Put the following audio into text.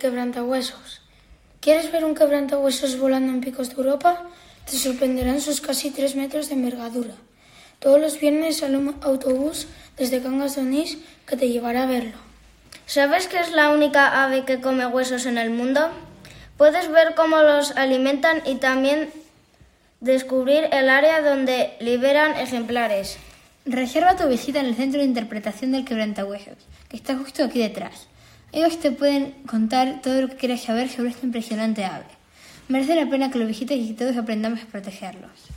quebrantahuesos. ¿Quieres ver un quebrantahuesos volando en picos de Europa? Te sorprenderán sus casi 3 metros de envergadura. Todos los viernes sale un autobús desde Cangas de Onís que te llevará a verlo. ¿Sabes que es la única ave que come huesos en el mundo? Puedes ver cómo los alimentan y también descubrir el área donde liberan ejemplares. Reserva tu visita en el Centro de Interpretación del Quebrantahuesos, que está justo aquí detrás. Ellos te pueden contar todo lo que quieras saber sobre esta impresionante ave. Merece la pena que lo visites y que todos aprendamos a protegerlos.